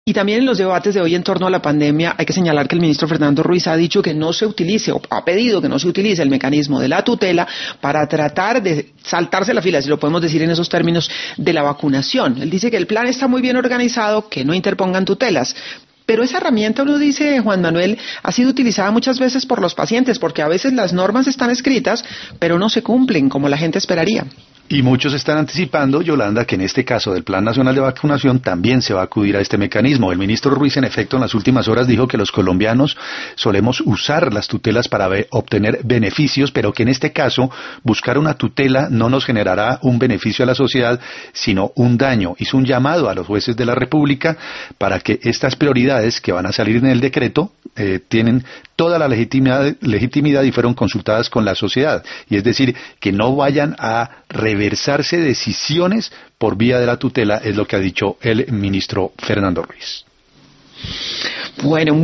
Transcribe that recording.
Y también en los debates de hoy en torno a la pandemia hay que señalar que el ministro Fernando Ruiz ha dicho que no se utilice, o ha pedido que no se utilice el mecanismo de la tutela para tratar de saltarse la fila, si lo podemos decir en esos términos, de la vacunación. Él dice que el plan está muy bien organizado, que no interpongan tutelas. Pero esa herramienta, uno dice, Juan Manuel, ha sido utilizada muchas veces por los pacientes, porque a veces las normas están escritas, pero no se cumplen como la gente esperaría. Y muchos están anticipando, Yolanda, que en este caso del Plan Nacional de Vacunación también se va a acudir a este mecanismo. El ministro Ruiz, en efecto, en las últimas horas dijo que los colombianos solemos usar las tutelas para obtener beneficios, pero que en este caso buscar una tutela no nos generará un beneficio a la sociedad, sino un daño. Hizo un llamado a los jueces de la República para que estas prioridades que van a salir en el decreto tienen toda la legitimidad y fueron consultadas con la sociedad. Y es decir, que no vayan a reversarse decisiones por vía de la tutela, es lo que ha dicho el ministro Fernando Ruiz. Bueno,